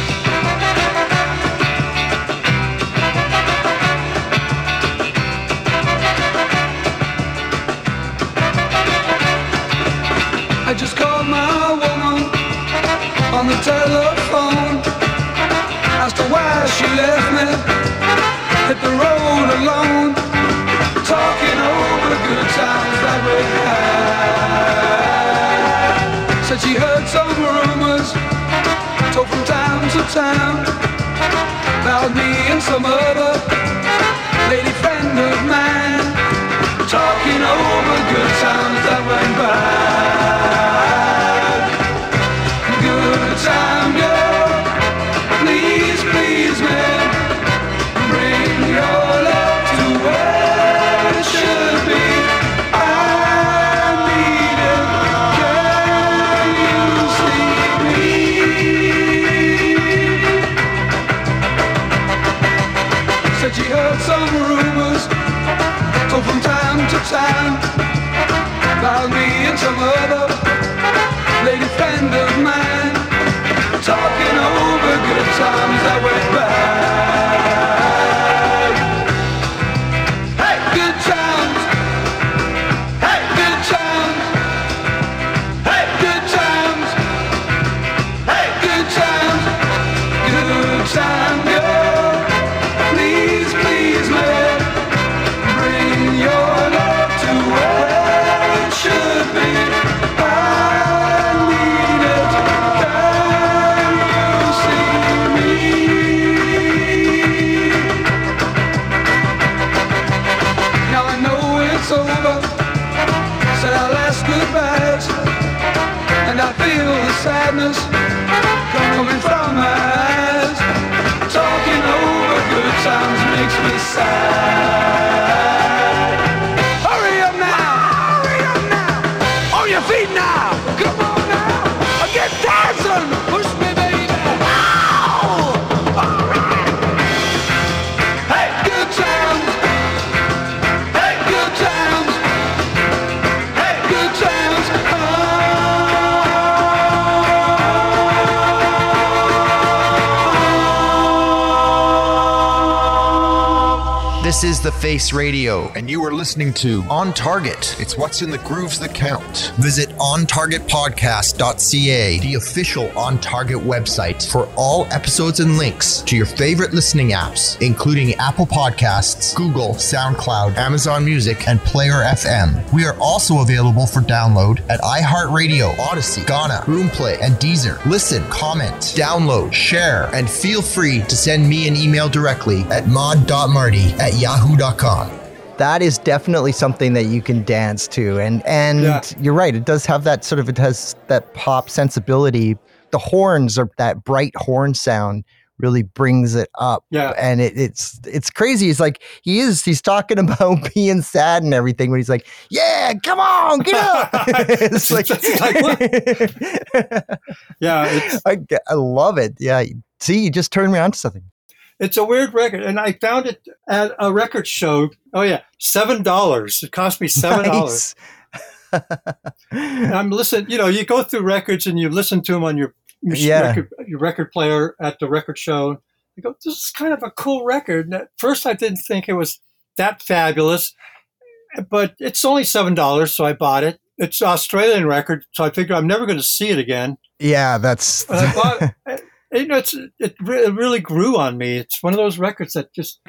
[SPEAKER 4] I just called my woman on the telephone, asked her why she left me. Hit the road alone, talking over good times that we had. Said she heard some rumors, told from town to town, about me and some other lady friend of mine, talking over good times that went by. Good time, girl, please, please, man. Bring your love to where it should be. I need it. Can you see me? Said she heard some rumors, told from time to time, about me and some other lady friend of mine, talking over good times that went by. Sadness coming from my eyes, talking over good times makes me sad. Hurry up now, on your feet now, come on now, get dancing, push me baby, ow! All right. Hey, good times, hey, good times, hey, good times.
[SPEAKER 1] This is The Face Radio, and you are listening to On Target. It's what's in the grooves that count. Visit ontargetpodcast.ca, the official On Target website, for all episodes and links to your favorite listening apps, including Apple Podcasts, Google, SoundCloud, Amazon Music, and Player FM. We are also available for download at iHeartRadio, Odyssey, Ghana, Roomplay, and Deezer. Listen, comment, download, share, and feel free to send me an email directly at mod.marty@yahoo.com.
[SPEAKER 3] That is definitely something that you can dance to. And
[SPEAKER 2] Yeah.
[SPEAKER 3] You're right. It does have that it has that pop sensibility. The horns, or that bright horn sound, really brings it up.
[SPEAKER 2] Yeah.
[SPEAKER 3] And it's crazy. It's like he's talking about being sad and everything, but he's like, yeah, come on, get up. It's like,
[SPEAKER 2] Yeah,
[SPEAKER 3] I love it. Yeah. See, you just turned me on to something.
[SPEAKER 2] it's a weird record, and I found it at a record show. Oh yeah, $7. It cost me $7.
[SPEAKER 3] Nice.
[SPEAKER 2] And I'm listening. You know, you go through records and you listen to them on your record player at the record show. You go, this is kind of a cool record. And at first, I didn't think it was that fabulous, but it's only $7, so I bought it. It's an Australian record, so I figured I'm never going to see it again.
[SPEAKER 3] Yeah, that's.
[SPEAKER 2] And I bought it. it really grew on me. It's one of those records that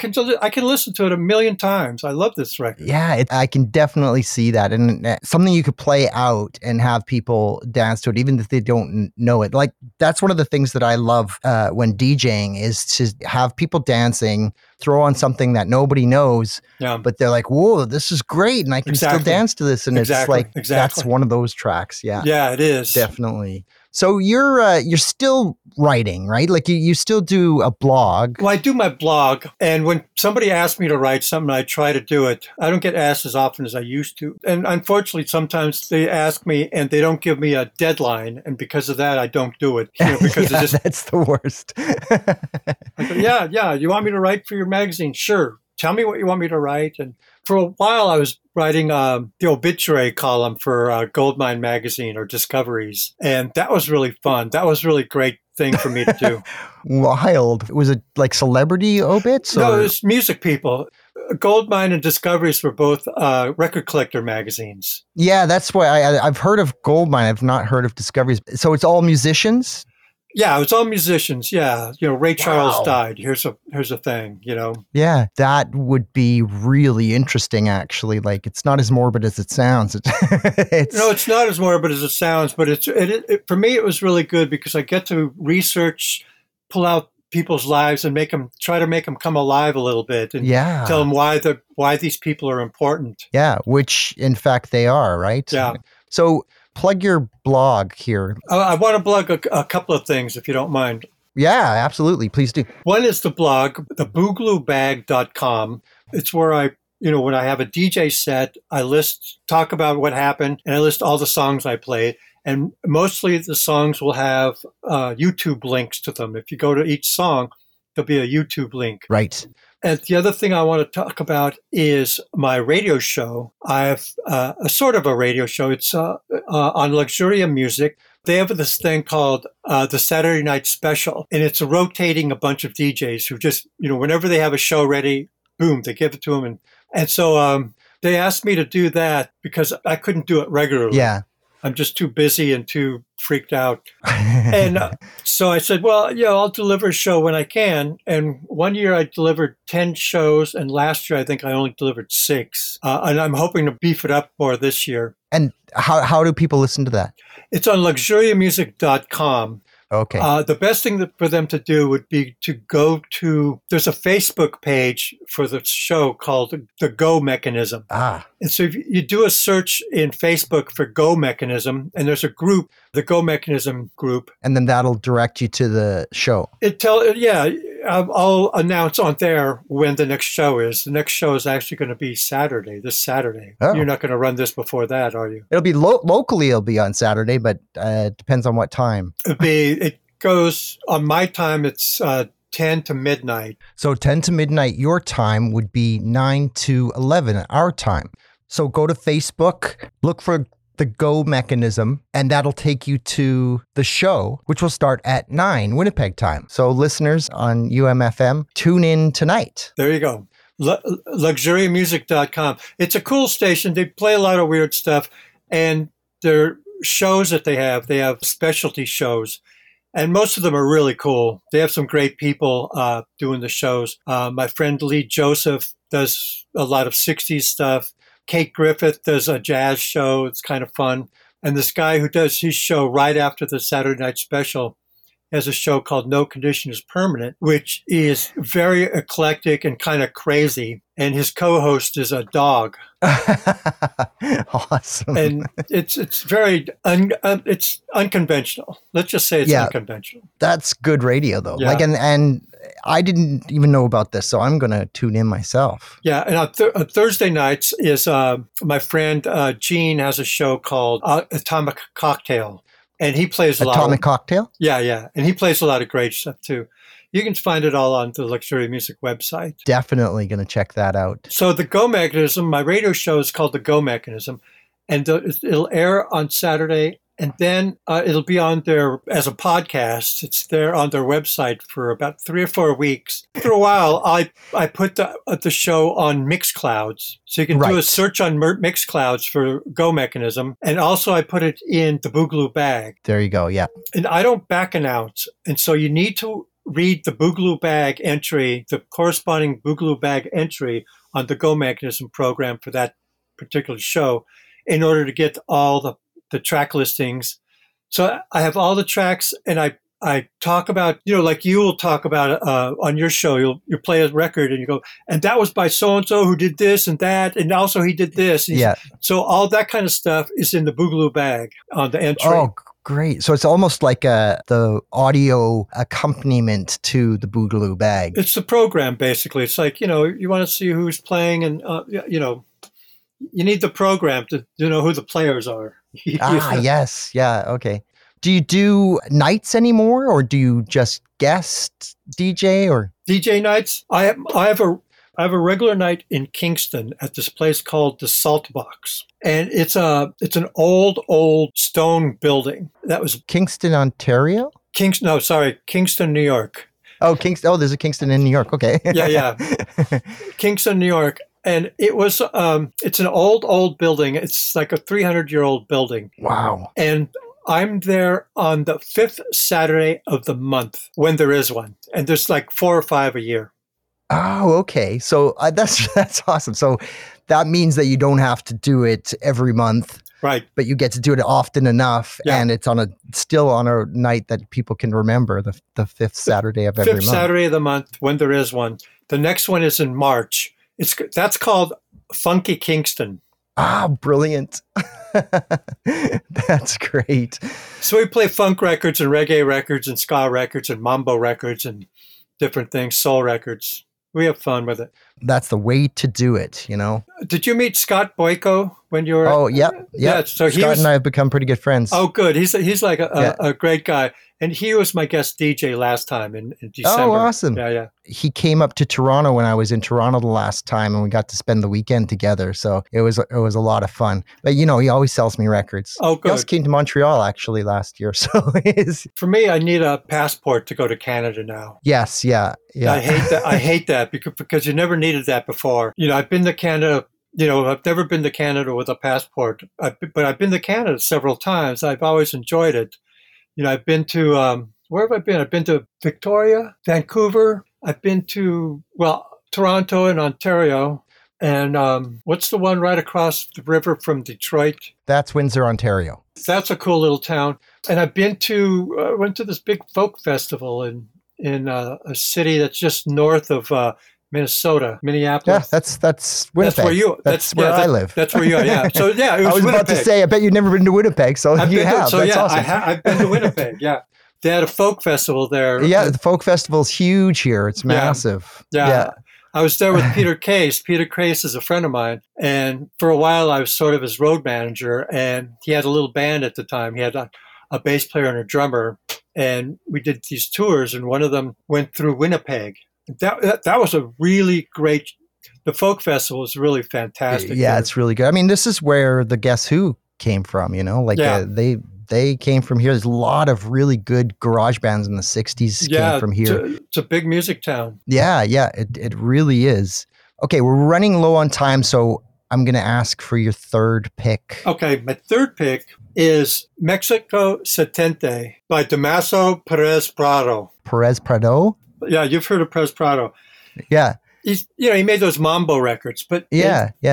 [SPEAKER 2] I can listen to it a million times. I love this record.
[SPEAKER 3] Yeah, I can definitely see that. And something you could play out and have people dance to it, even if they don't know it. Like, that's one of the things that I love when DJing is to have people dancing, throw on something that nobody knows, but they're like, whoa, this is great. And I can still dance to this. And it's like, that's one of those tracks. Yeah.
[SPEAKER 2] Yeah, it is.
[SPEAKER 3] Definitely. So you're still writing, right? Like you still do a blog.
[SPEAKER 2] Well, I do my blog, and when somebody asks me to write something, I try to do it. I don't get asked as often as I used to. And unfortunately, sometimes they ask me and they don't give me a deadline. And because of that, I don't do it. Because
[SPEAKER 3] that's the worst.
[SPEAKER 2] I go, yeah, you want me to write for your magazine? Sure. Tell me what you want me to write. And for a while, I was writing the obituary column for Goldmine magazine or Discoveries. And that was really fun. That was really great thing for me to do.
[SPEAKER 3] Wild. Was it like celebrity obits?
[SPEAKER 2] No, it was music people. Goldmine and Discoveries were both record collector magazines.
[SPEAKER 3] Yeah, that's why I've heard of Goldmine. I've not heard of Discoveries. So it's all musicians?
[SPEAKER 2] Yeah, it was all musicians. Yeah, Ray Charles died. Here's a thing.
[SPEAKER 3] Yeah, that would be really interesting. Actually, like it's not as morbid as it sounds.
[SPEAKER 2] It's not as morbid as it sounds, but it for me it was really good because I get to research, pull out people's lives and try to make them come alive a little bit, and tell them why these people are important.
[SPEAKER 3] Yeah, which in fact they are, right?
[SPEAKER 2] Yeah.
[SPEAKER 3] So plug your blog here.
[SPEAKER 2] I want to plug a couple of things, if you don't mind.
[SPEAKER 3] Yeah, absolutely. Please do.
[SPEAKER 2] One is the blog, thebooglooBag.com. It's where when I have a DJ set, I talk about what happened, and I list all the songs I played. And mostly the songs will have YouTube links to them. If you go to each song, there'll be a YouTube link.
[SPEAKER 3] Right.
[SPEAKER 2] And the other thing I want to talk about is my radio show. I have a sort of a radio show. It's on Luxuria Music. They have this thing called the Saturday Night Special, and it's rotating a bunch of DJs who just, whenever they have a show ready, boom, they give it to them. And so they asked me to do that because I couldn't do it regularly.
[SPEAKER 3] Yeah.
[SPEAKER 2] I'm just too busy and too freaked out. And so I said, well, I'll deliver a show when I can. And one year I delivered 10 shows. And last year, I think I only delivered 6. And I'm hoping to beef it up more this year.
[SPEAKER 3] And how do people listen to that?
[SPEAKER 2] It's on luxuriamusic.com.
[SPEAKER 3] Okay.
[SPEAKER 2] The best thing for them to do would be to go to, there's a Facebook page for the show called The Go Mechanism. And so if you do a search in Facebook for Go Mechanism, and there's a group, the Go Mechanism group.
[SPEAKER 3] And then that'll direct you to the show.
[SPEAKER 2] I'll announce on there when the next show is. The next show is actually going to be this Saturday.
[SPEAKER 3] Oh.
[SPEAKER 2] You're not going to run this before that, are you?
[SPEAKER 3] It'll be locally, it'll be on Saturday, but it depends on what time.
[SPEAKER 2] It goes, on my time, it's 10 to midnight.
[SPEAKER 3] So 10 to midnight, your time would be 9 to 11, our time. So go to Facebook, look for the Go Mechanism, and that'll take you to the show, which will start at 9 Winnipeg time. So listeners on UMFM, tune in tonight.
[SPEAKER 2] There you go. Luxuriamusic.com. It's a cool station. They play a lot of weird stuff, and their shows that they have specialty shows, and most of them are really cool. They have some great people doing the shows. My friend Lee Joseph does a lot of 60s stuff. Kate Griffith does a jazz show. It's kind of fun. And this guy who does his show right after the Saturday Night Special has a show called No Condition is Permanent, which is very eclectic and kind of crazy. And his co-host is a dog.
[SPEAKER 3] Awesome.
[SPEAKER 2] And it's very it's unconventional. Let's just say it's unconventional.
[SPEAKER 3] That's good radio, though.
[SPEAKER 2] Yeah.
[SPEAKER 3] And I didn't even know about this, so I'm going to tune in myself.
[SPEAKER 2] Yeah, and on Thursday nights is my friend Gene has a show called Atomic Cocktail, and he plays a lot.
[SPEAKER 3] Atomic Cocktail?
[SPEAKER 2] Yeah, and he plays a lot of great stuff too. You can find it all on the Luxury Music website.
[SPEAKER 3] Definitely going to check that out.
[SPEAKER 2] So the Go Mechanism, my radio show is called The Go Mechanism, and it'll air on Saturday And then it'll be on there as a podcast. It's there on their website for about 3 or 4 weeks. After a while, I put the show on Mixclouds. So you can do a
[SPEAKER 3] Right.
[SPEAKER 2] search on Mixclouds for Go Mechanism. And also I put it in the Boogaloo Bag.
[SPEAKER 3] There you go. Yeah.
[SPEAKER 2] And I don't back announce. And so you need to read the Boogaloo Bag entry, the corresponding Boogaloo Bag entry on the Go Mechanism program for that particular show in order to get all the track listings. So I have all the tracks, and I talk about, like you will talk about on your show, you play a record and you go, and that was by so-and-so who did this and that, and also he did this.
[SPEAKER 3] Yeah.
[SPEAKER 2] So all that kind of stuff is in the Boogaloo Bag on the entry.
[SPEAKER 3] Oh, great. So it's almost like the audio accompaniment to the Boogaloo Bag.
[SPEAKER 2] It's the program, basically. It's like, you want to see who's playing, and, you need the program to know who the players are.
[SPEAKER 3] Yes. Yeah. Okay. Do you do nights anymore, or do you just guest DJ or?
[SPEAKER 2] DJ nights. I have a regular night in Kingston at this place called the Salt Box, and it's an old stone building that was
[SPEAKER 3] Kingston, Ontario?
[SPEAKER 2] Kingston, New York.
[SPEAKER 3] Oh, Kingston. Oh, there's a Kingston in New York. Okay.
[SPEAKER 2] Yeah. Kingston, New York. And it was, it's an old building. It's like a 300-year-old building.
[SPEAKER 3] Wow.
[SPEAKER 2] And I'm there on the 5th Saturday of the month when there is one. And there's like 4 or 5 a year.
[SPEAKER 3] Oh, okay. So that's awesome. So that means that you don't have to do it every month.
[SPEAKER 2] Right.
[SPEAKER 3] But you get to do it often enough,
[SPEAKER 2] Yeah.
[SPEAKER 3] and it's still on a night that people can remember, the 5th Saturday of every month.
[SPEAKER 2] 5th Saturday of the month when there is one. The next one is in March. That's called Funky Kingston.
[SPEAKER 3] Ah, brilliant. That's great.
[SPEAKER 2] So we play funk records and reggae records and ska records and mambo records and different things, soul records. We have fun with it.
[SPEAKER 3] That's the way to do it,
[SPEAKER 2] Did you meet Scott Boyko when you were?
[SPEAKER 3] Oh, yeah.
[SPEAKER 2] So
[SPEAKER 3] Scott and I have become pretty good friends.
[SPEAKER 2] Oh, good. He's like a great guy. And he was my guest DJ last time in December.
[SPEAKER 3] Oh, awesome.
[SPEAKER 2] Yeah.
[SPEAKER 3] He came up to Toronto when I was in Toronto the last time, and we got to spend the weekend together. So it was a lot of fun. But he always sells me records.
[SPEAKER 2] Oh, good.
[SPEAKER 3] He also came to Montreal actually last year. So
[SPEAKER 2] For me, I need a passport to go to Canada now.
[SPEAKER 3] yes, yeah.
[SPEAKER 2] I hate that. I hate that because you never needed that before. I've been to Canada. I've never been to Canada with a passport, but I've been to Canada several times. I've always enjoyed it. I've been to, where have I been? I've been to Victoria, Vancouver. I've been to, Toronto and Ontario. And what's the one right across the river from Detroit?
[SPEAKER 3] That's Windsor, Ontario.
[SPEAKER 2] That's a cool little town. And I've been to, went to this big folk festival in a city that's just north of Minnesota, Minneapolis.
[SPEAKER 3] Yeah, that's Winnipeg.
[SPEAKER 2] That's
[SPEAKER 3] where I live.
[SPEAKER 2] That's where you are. Yeah. So yeah, it was
[SPEAKER 3] I was
[SPEAKER 2] Winnipeg.
[SPEAKER 3] about to say, I bet you've never been to Winnipeg, so you have. That's awesome.
[SPEAKER 2] I've been to Winnipeg. Yeah, they had a folk festival there.
[SPEAKER 3] Yeah, the folk festival's huge here. It's massive.
[SPEAKER 2] Yeah. I was there with Peter Case. Peter Case is a friend of mine, and for a while I was sort of his road manager. And he had a little band at the time. He had a bass player and a drummer, and we did these tours. And one of them went through Winnipeg. That was a really great. The folk festival is really fantastic.
[SPEAKER 3] Yeah, it's really good. I mean, this is where the Guess Who came from. They came from here. There's a lot of really good garage bands in the 60s came from here.
[SPEAKER 2] It's a big music town.
[SPEAKER 3] Yeah, it really is. Okay, we're running low on time, so I'm going to ask for your third pick.
[SPEAKER 2] Okay, my third pick is Mexico Setente by Damaso Perez Prado.
[SPEAKER 3] Perez Prado?
[SPEAKER 2] Yeah, you've heard of Perez Prado.
[SPEAKER 3] Yeah.
[SPEAKER 2] He made those mambo records, but in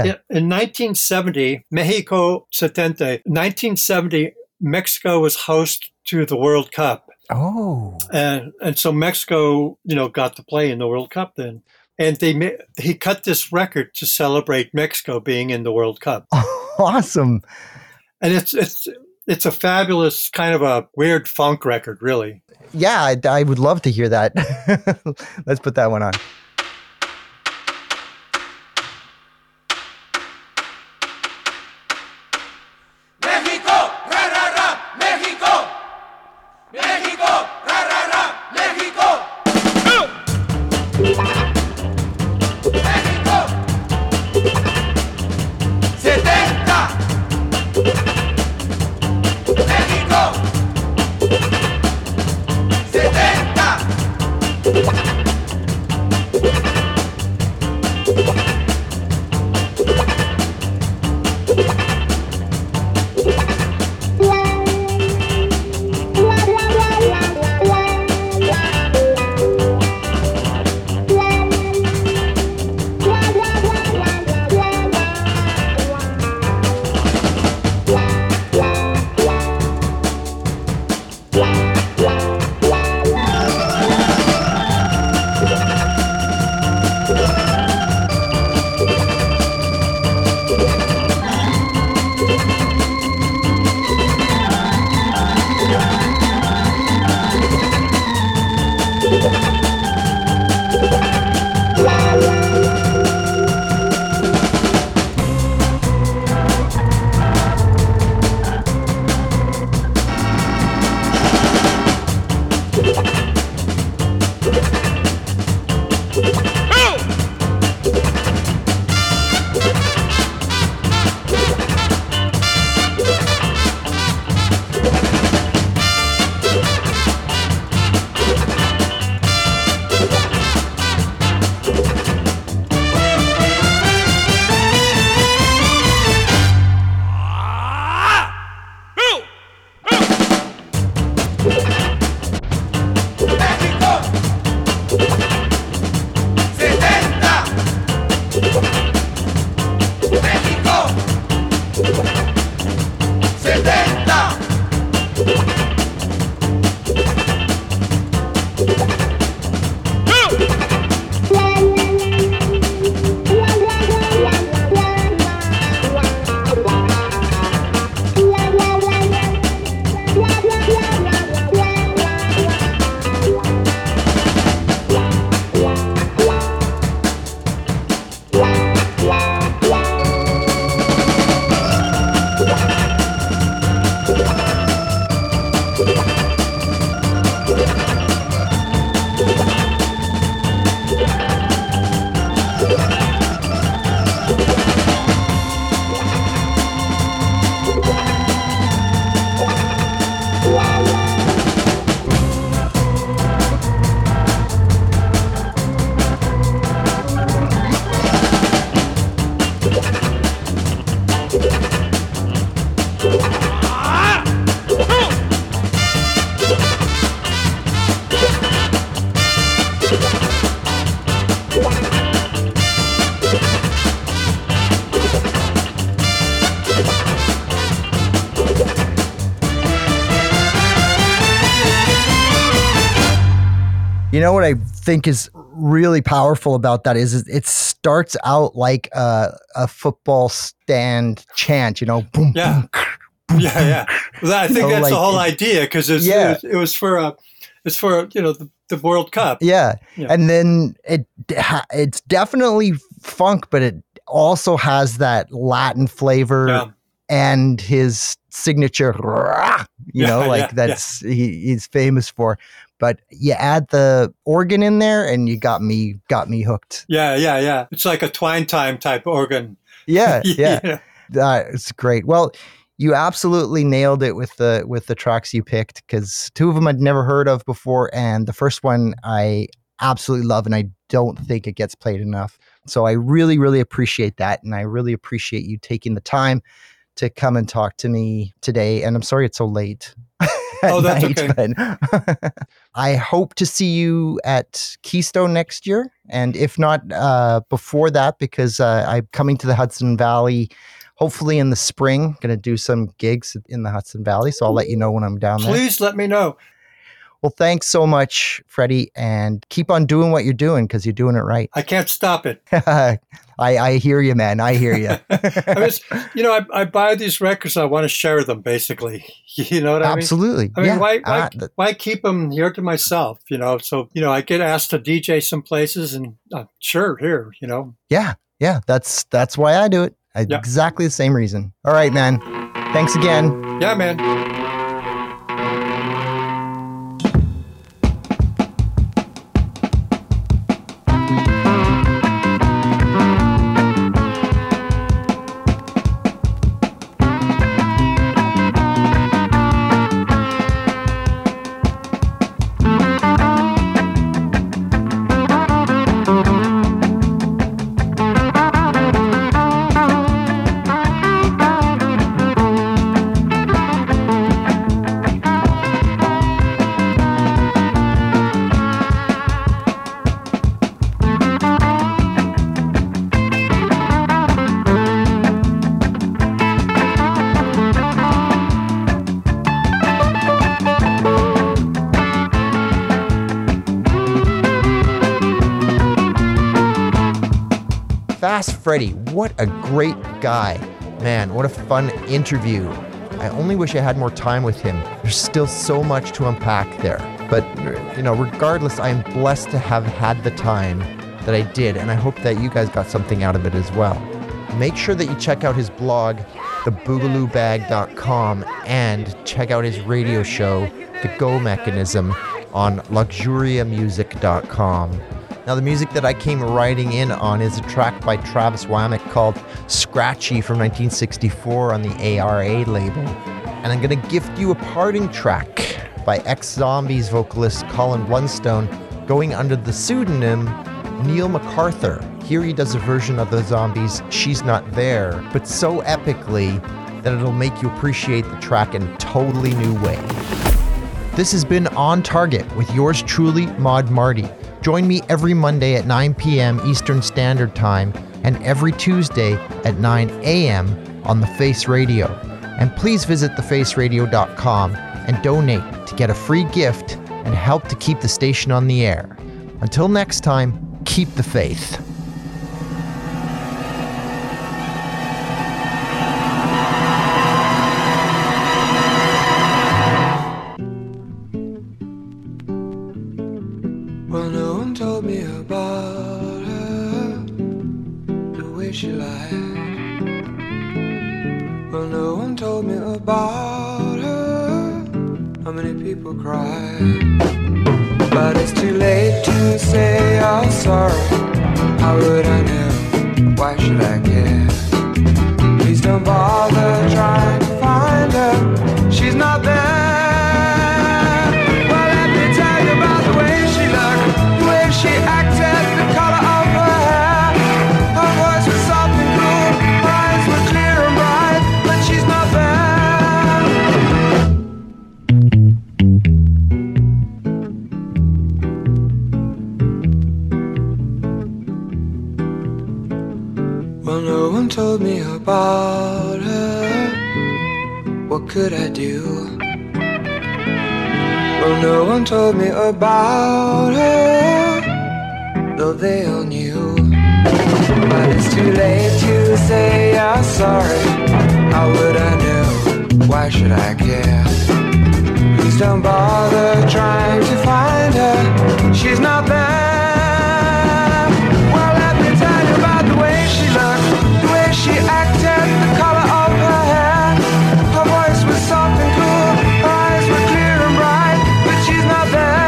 [SPEAKER 2] 1970, Mexico Setente, 1970, Mexico was host to the World Cup.
[SPEAKER 3] Oh.
[SPEAKER 2] And so Mexico, got to play in the World Cup then. And he cut this record to celebrate Mexico being in the World Cup.
[SPEAKER 3] Awesome.
[SPEAKER 2] And it's a fabulous kind of a weird funk record, really.
[SPEAKER 3] Yeah, I would love to hear that. Let's put that one on.
[SPEAKER 4] México,
[SPEAKER 3] know what I think is really powerful about that is it starts out like a football stand chant, boom,
[SPEAKER 2] Yeah.
[SPEAKER 3] boom,
[SPEAKER 2] Yeah. Well, I think that's the whole idea because it was for the World Cup.
[SPEAKER 3] Yeah.
[SPEAKER 2] Yeah.
[SPEAKER 3] And then it's definitely funk, but it also has that Latin flavor and his signature, he's famous for. But you add the organ in there and you got me hooked.
[SPEAKER 2] Yeah. It's like a twine time type organ.
[SPEAKER 3] Yeah. It's great. Well, you absolutely nailed it with the tracks you picked, because two of them I'd never heard of before, and the first one I absolutely love, and I don't think it gets played enough. So I really, really appreciate that, and I really appreciate you taking the time to come and talk to me today. And I'm sorry it's so late.
[SPEAKER 2] Oh, that's okay.
[SPEAKER 3] But I hope to see you at Keystone next year, and if not before that, because I'm coming to the Hudson Valley hopefully in the spring. Going to do some gigs in the Hudson Valley, so I'll let you know when I'm down there.
[SPEAKER 2] Please let me know.
[SPEAKER 3] Well, thanks so much, Freddie, and keep on doing what you're doing, because you're doing it right.
[SPEAKER 2] I can't stop it.
[SPEAKER 3] I hear you, man. I hear you.
[SPEAKER 2] I buy these records. I want to share them, basically. You know what I mean?
[SPEAKER 3] Absolutely.
[SPEAKER 2] I mean, why keep them here to myself? So I get asked to DJ some places, and sure, here.
[SPEAKER 3] Yeah. That's why I do it. Exactly the same reason. All right, man. Thanks again.
[SPEAKER 2] Yeah, man.
[SPEAKER 1] Fast Freddie, what a great guy. Man, what a fun interview. I only wish I had more time with him. There's still so much to unpack there. But, regardless, I'm blessed to have had the time that I did, and I hope that you guys got something out of it as well. Make sure that you check out his blog, theboogalooBag.com, and check out his radio show, The Go Mechanism, on luxuriamusic.com. Now, the music that I came riding in on is a track by Travis Wamick called Scratchy from 1964 on the ARA label. And I'm going to gift you a parting track by ex-Zombies vocalist Colin Blunstone, going under the pseudonym Neil MacArthur. Here he does a version of the Zombies' She's Not There, but so epically that it'll make you appreciate the track in a totally new way. This has been On Target with yours truly, Maud Marty. Join me every Monday at 9 p.m. Eastern Standard Time and every Tuesday at 9 a.m. on The Face Radio. And please visit thefaceradio.com and donate to get a free gift and help to keep the station on the air. Until next time, keep the faith.
[SPEAKER 4] Well, no one told me about her, the way she lied. Well, no one told me about her, how many people cried. But it's too late to say I'm sorry. How would I know? Why should I care? Please don't bother trying to find her. She's not there. Well, let me tell you about the way she looked, the way she acted, the color of her hair. Her voice was soft and cool, her eyes were clear and bright, but she's not there. Well, no one told me about her. What could I do?
[SPEAKER 5] Well, no one told me about her, though they all knew. But it's too late to say you're sorry. How would I know? Why should I care? Please don't bother trying to find her. She's not there. Well, let me tell you about the way she looked, the way she acted, the color of her hair. Her voice was soft and cool, her eyes were clear and bright, but she's not there.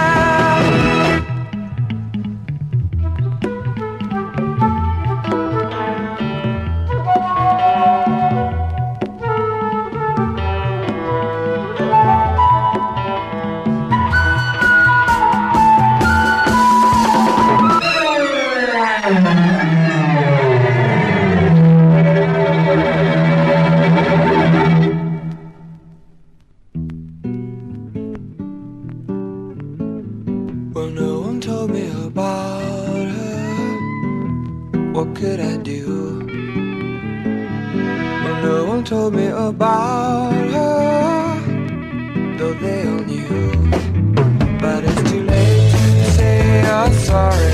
[SPEAKER 5] Well, no one told me about her. What could I do? Well, no one told me about her, though they all knew. But it's too late to say you're sorry.